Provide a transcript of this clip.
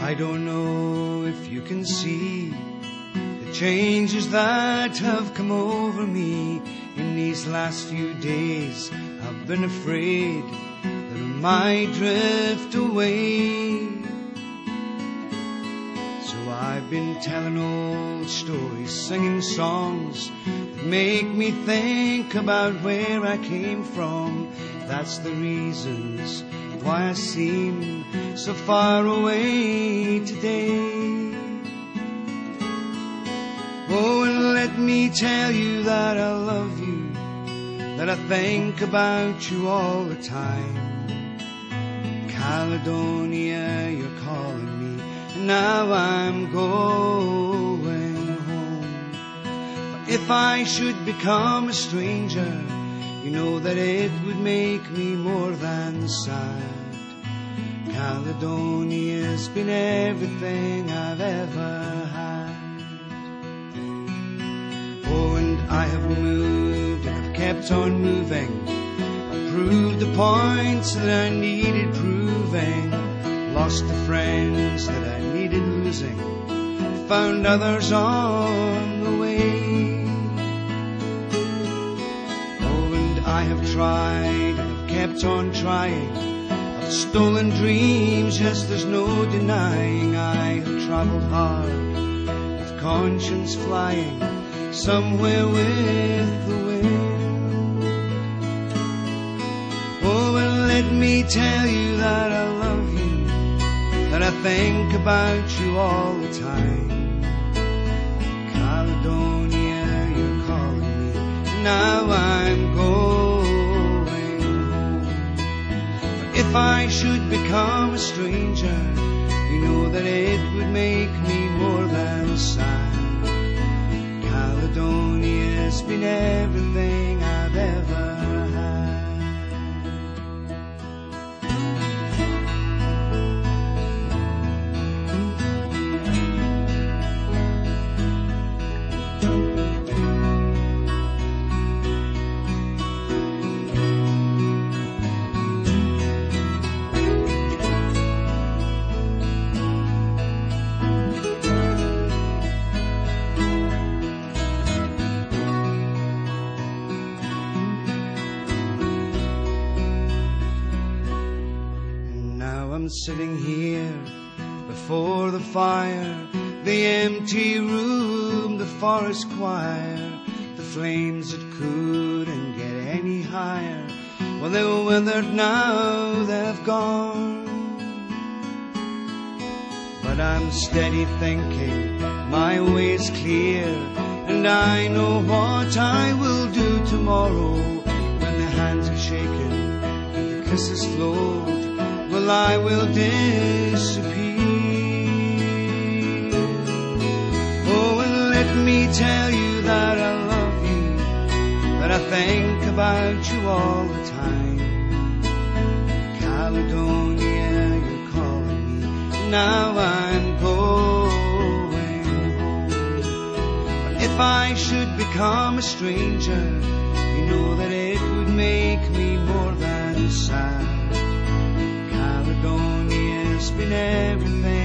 I don't know if you can see the changes that have come over me in these last few days. I've been afraid that I might drift away. So I've been telling old stories, singing songs that make me think about where I came from. That's the reasons why I seem so far away today. Oh, and let me tell you that I love you, that I think about you all the time. Caledonia, you're calling me, and now I'm going home. But if I should become a stranger, you know that it would make me more than sad. Caledonia's been everything I've ever had. Oh, and I have moved and I've kept on moving. I've proved the points that I needed proving. Lost the friends that I needed losing. Found others on the way. I have tried and I've kept on trying. I've stolen dreams, yes, there's no denying. I have travelled hard with conscience flying somewhere with the wind. Oh, and let me tell you that I love you, that I think about you all the time. Caledonia, you're calling me, now I'm going. If I should become a stranger, you know that it would make me more than sad. Caledonia's been everything I've ever had. Sitting here before the fire, the empty room, the forest choir, the flames that couldn't get any higher. Well, they were withered, now they've gone. But I'm steady thinking, my way is clear, and I know what I will do tomorrow. When the hands are shaken and the kisses flowed, well, I will disappear. Oh, and let me tell you that I love you, that I think about you all the time. Caledonia, you're calling me, now I'm going home. But if I should become a stranger, you know that it would make me more than sad. Caledonia's been everything